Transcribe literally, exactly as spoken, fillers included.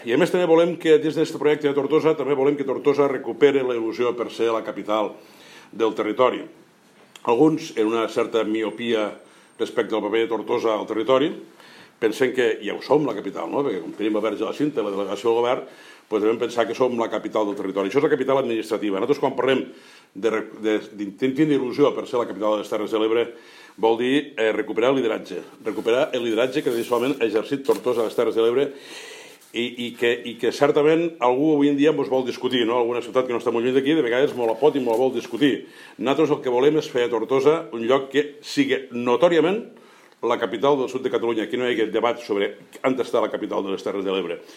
I a més també volem que des d'aquest projecte de Tortosa també volem que Tortosa recuperi la il·lusió per ser la capital del territori. Alguns, en una certa miopia respecte al paper de Tortosa al territori, pensen que ja ho som la capital, no? Perquè com tenim a Verge la Cinta, la delegació del govern, doncs devem pensar que som la capital del territori. Això és la capital administrativa. Nosaltres quan parlem d'intentar il·lusió per ser la capital de les Terres de l'Ebre vol dir eh, recuperar el lideratge, recuperar el lideratge que tradicionalment ha exercit Tortosa a les Terres de l'Ebre i, i, que, i que certament algú avui en dia ens vol discutir, no? Alguna ciutat que no està molt lluny d'aquí, de vegades molt la pot i molt la vol discutir. Nosaltres el que volem és fer a Tortosa un lloc que sigui notòriament la capital del sud de Catalunya, que no hi hagi debat sobre on està la capital de les Terres de l'Ebre.